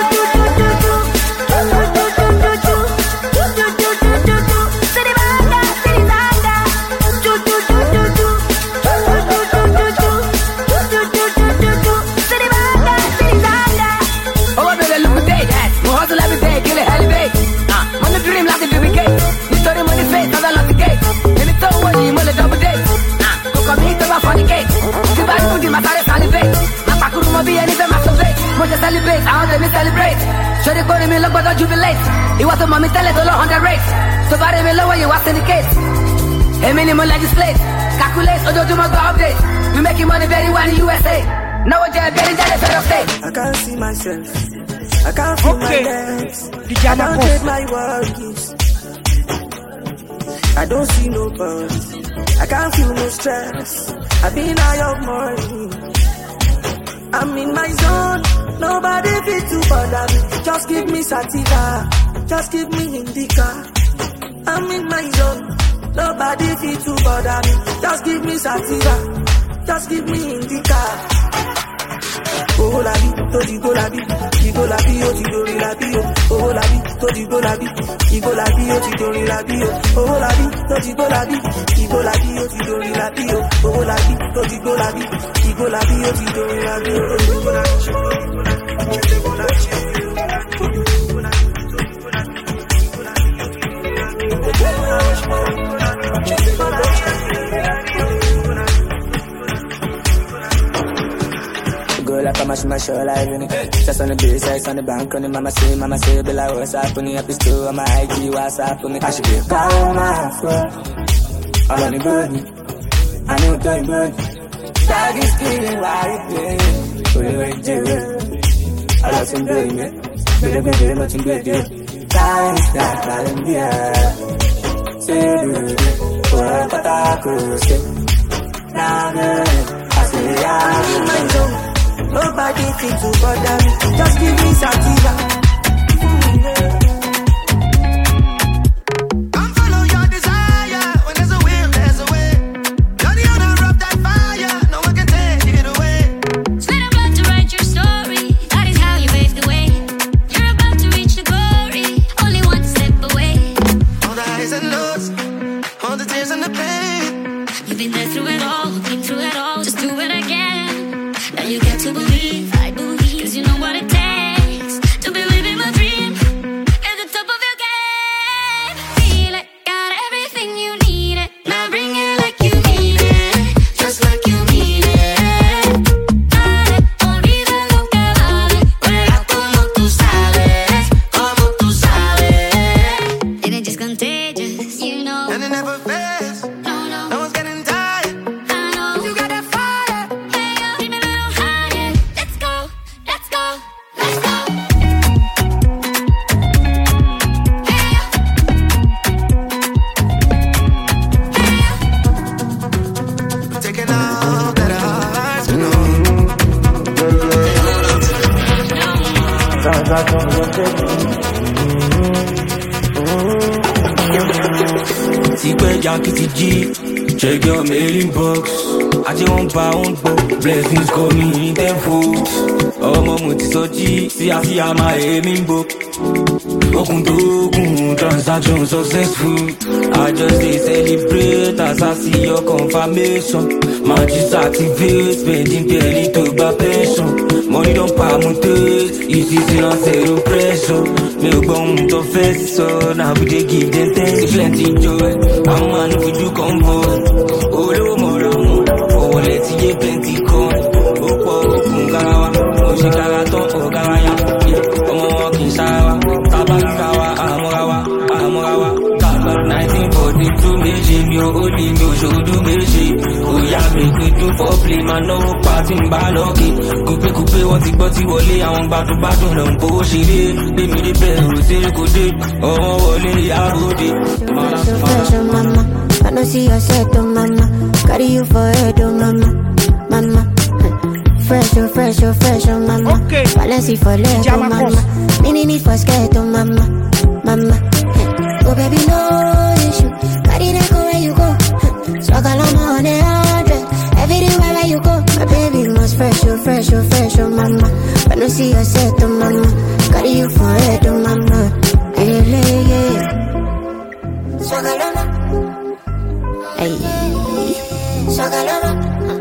Celebrate, I want them to celebrate. Show the code me look but don't jubilate. It was a mommy tell it all on the race. So body me lower you was in the case. A minimum legislate. Calculate, or don't do my go update. We making money very well in the USA. Now we're just very down the federal state. I can't see myself. I can't feel my legs. I can't take my worries. I don't see no pulse. I can't feel no stress. I've been high of morning. I'm in my zone. Nobody fit to bother me. Just give me sativa. Just give me indica. I'm in my zone. Nobody fit to bother me. Just give me sativa. Just give me indica. Oh la vie, to di go la vie, di go la vie, oh di do ri la vie, oh la vie, to di go la vie, di go la vie, oh di do ri la vie, oh la vie, to di go la vie, di go la vie, oh di do ri la vie, oh la vie, to di go la vie, di go la vie, oh di do ri la vie, Go like I'm a smash all live in it. Just on the base, ice on the bank, on the mama say, be like, what's happening? Up is too, on my IG, what's happening? I should be calm, my friend. All on the body, I know it's going good. Dog is killing, why you play? Put it right there. I love some doing it. Baby, much in good, time is not calling me up. Say, for a pataco, say, now, I say, I'm in my zone. Nobody fit to bother me. Just give me sativa. Come follow your desire. When there's a will, there's a way. You're the owner of that fire. No one can take it away. Spit a blood to write your story. That is how you pave the way. You're about to reach the glory. Only one step away. All the highs and lows, all the tears and the pain. You've been there through it all, been through it all. Just do it again. Now you get to believe, I believe, 'cause you know what it takes to believe in my dream. At the top of your game, feel it, got everything you need it. Now bring it like you mean it, just like you mean it. Dale, olvídalo que vale, juega como tú sabes, como tú sabes. And it's just contagious, you know. And it never fails. No one's getting tired. I know you got that fire. Hey, yo, give me a little higher. Let's go, let's go, let's go. We're taking all that our hearts know. Secret Yankee TG, check your mailing box. I just won't buy, won't go. Blessings coming in tenfold. Oh, mama, it's so cheap. See, I see, I'm a aiming book. Okun to okun, transaction successful. I just dey celebrate as I see your confirmation. Magic activate, spending penny to buy pension. Money don't pay mutate, it is in a zero pressure. Me go on to face, so now we dey give them thanks. Plenty joy, I'm man if you come for. Olo moro, for let's see plenty coin. Opo okun karawa, oshikaraton ogaraya. Omo walking shower. 1942 méjì mi ò ní mi ò ṣòdú méjì. Òyà mi pé tún fọ́ọ̀pì máa náwó pa tí ń bá lọ́kì. Kúpékúpé wọ́n ti gbọ́ tí wọlé àwọn gbádùn lọ ń bó ṣeré. Gbémi dé bẹ̀rù sí kò dé, ọwọ́ wọlé àròdé. Mama, I don't see your set, oh mama. Carry you for head, oh mama, mama. Fresh, oh mama. Okay. Balenci for leg, oh mama. Mini for skirt, oh mama, mama. Oh baby, no issue. Carry that go where you go. Swag along on the 100. Everywhere where you go. My baby must fresh, oh mama. I don't see your set, oh mama. Carry you for head, oh mama. Hey, yeah. Swag along. Hey. Swag along.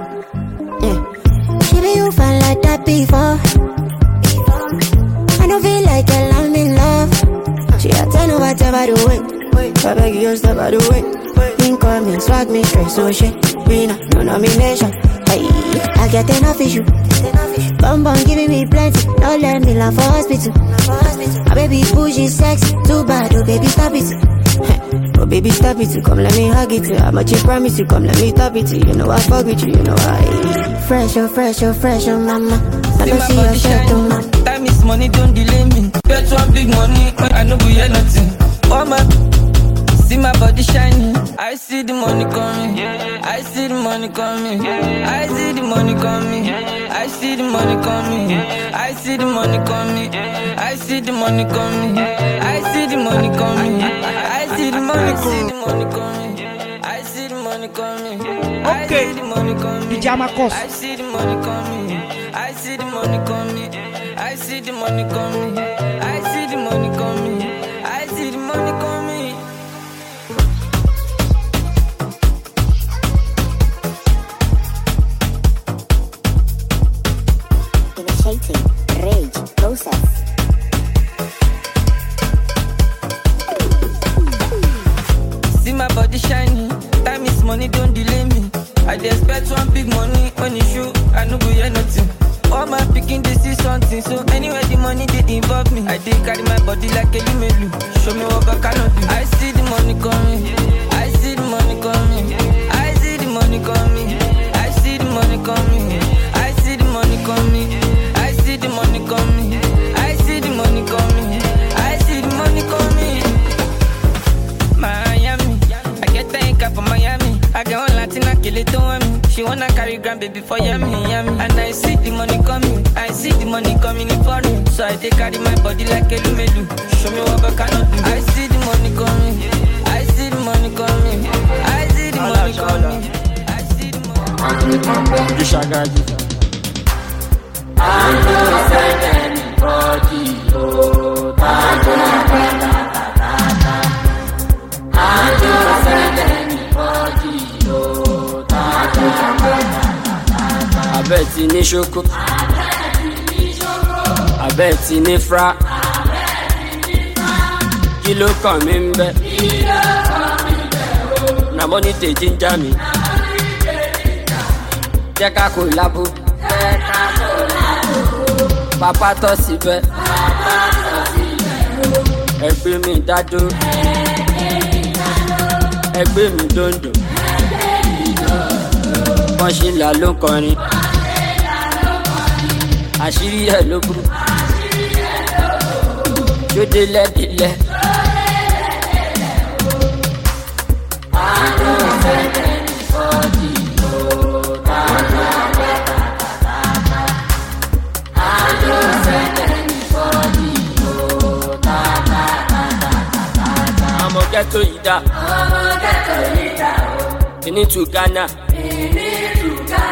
You felt like that before. I don't feel like I'm in love. She had 10 over 10 by the way. I beg you step by the way. Link on me, swag me straight, so shit. Winner, no nomination. Hey, I get enough issue. Bum giving me plenty. Don't let me laugh for hospital. My baby bougie sexy, too bad. Oh baby stop it. Oh baby stop it. Come let me hug it. How much you promise you? Come let me top it. You know I fuck with you. You know I. Fresh, oh mama. I don't see your shirt, oh mama. Time is money, don't delay me. Bet one big money, I know we hear nothing. Oh my, see my body shining. I see the money coming. I see the money coming. I see the money coming. I see the money coming. I see the money coming. I see the money coming. I see the money coming. I see the money coming. I see the money coming. Okay, Pyjama Cost. I see the money coming. I see the money coming. I see the money coming. I see the money coming. I see the money coming. Initiating rage process. See my body shining. Time is money, don't delay me. I dey expect one big money on the show. I no go hear nothing. All my picking, they see something. So anywhere the money, they involve me. I dey carry my body like a lumelu. Show me what I cannot do. I see the money coming. I see the money coming. I see the money coming. I see the money coming. I see the money coming. I see the money coming. I see the money coming. I see the money coming. Miami, I get thank for Miami. I got one Latina, kill it on me. She wanna carry grandbaby for yummy. And I see the money coming. I see the money coming in for me. So I take carry my body like a lumelu. Show me what I cannot do. I see the money coming. I see the money coming. I see the money coming. I see the money coming. I don't send anybody. I don't send anybody. I bet in Shoko. I bet in Fra. Kilo coming back. Na money taking jammy. Jeka kolabu. Papa tosibe. Ẹgbẹ́ mi dádó. Ẹgbẹ́ mi dondo. Wọ́n ṣe là ló kọrin. Àṣírí ẹ̀ ló burú. Jóde lẹ́dílẹ̀. Ghetto Ida, Ini to Ghana,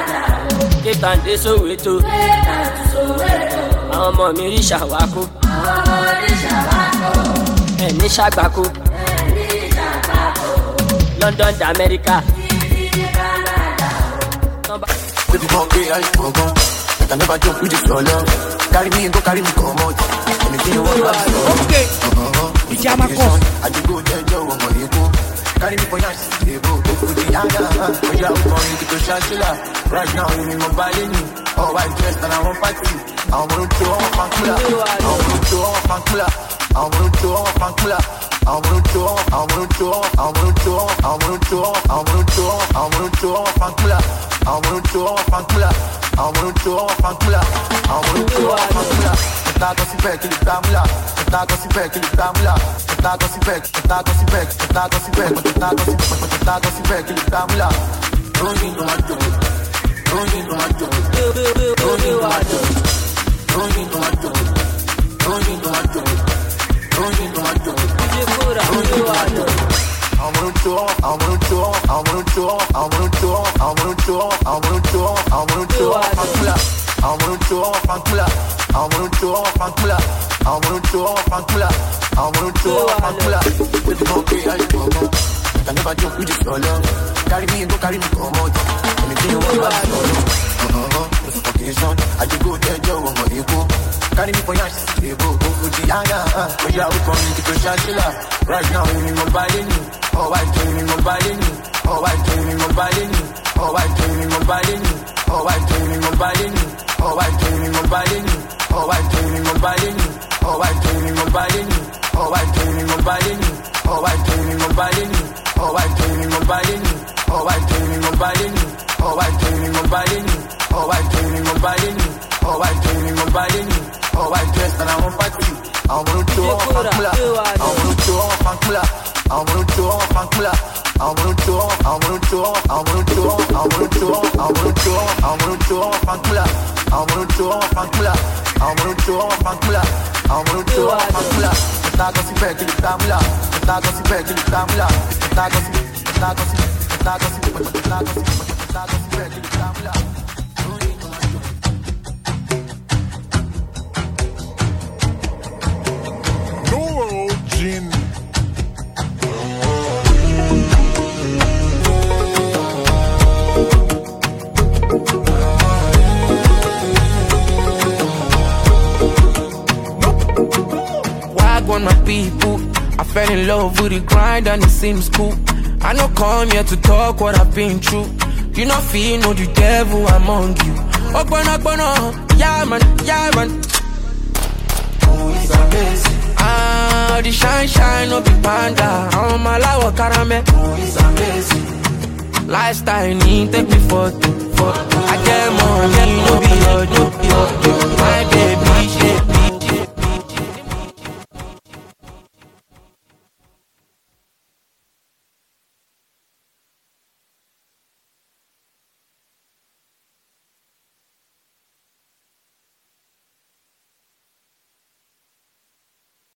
Straight and dey Soweto. Àwọn ọmọ mi rí ṣàwákò. Ẹ̀mí ṣàgbákò. London to America. Baby, come pay, I forgot. I can never joke with this your love. Carry me and go carry me, come out. Anything you want, okay. Pajama cost. I do go there, Joe, I'm going to go. Carry me for your city, go to the Yanga. But you're going to Shashila. Right now, you're in my body. Oh, I dressed and I won't fight you. I want to throw off my cooler. I want to throw off my cooler. I want to throw off my cooler. I want to throw off, I want to throw off, I want to throw off, I want to throw off, I want to throw off, I want to throw off my cooler. I want to throw off my cooler. I want to throw off my cooler. I want to throw off my cooler. Taco si back, kill it damula. Taco si back, kill it damula. Taco si back, taco si back, taco si back, taco si back, kill it damula. Don't need no matter. Don't need no matter. Don't need no matter. Don't need no matter. Don't need no matter. Don't need no matter. I want to throw, I want to throw, I want to throw, I want to throw, I want to throw, I want to throw, I want to throw, my cooler. I want to throw, my cooler. I want to throw, my cooler. I want to throw, my cooler. I want to throw, my cooler. With the monkey, I go. I can never joke with this your love. Carry me and go carry me, come out. Anything you want, I go. It's vacation. I just go there, Joe, I'm going to go. Carry me for your city, go to the Yanga. But you're coming to Shashila. Right now, you're in my body. Oh, I came in my body. Oh, I came in my body. Oh, I came in my body. Oh, I came in my body. Oh, I came in my body. Oh, I came in my body. Oh, I came in my body. Oh, I came in my body. Oh, I came in my body. Oh, I came in my body. Oh, I came in my body. Oh, I came in my body. Oh, I came in my body. Oh, I came in my body. Oh, I dressed and I won't fight you. I want to throw off my cooler. I want to throw off my cooler. I want to throw off my cooler. I want to throw off, I want to throw off, I want to throw off, I want to throw off, I want to throw off, I want to throw off my cooler. I want to throw off my cooler. I want to throw off my cooler. I want to throw off my cooler. Taco si back, kill it damula. Taco si back, kill it damula. Taco si back, kill it damula. On my people, I fell in love with the grind and it seems cool. I no come here to talk what I've been through. You know feel no the devil among you. Ogbona, yeah man. Who is amazing? Ah, the shine no be panda. I'm a lawa karame. Who is amazing? Lifestyle need take me photo. I get money, no be your. My baby.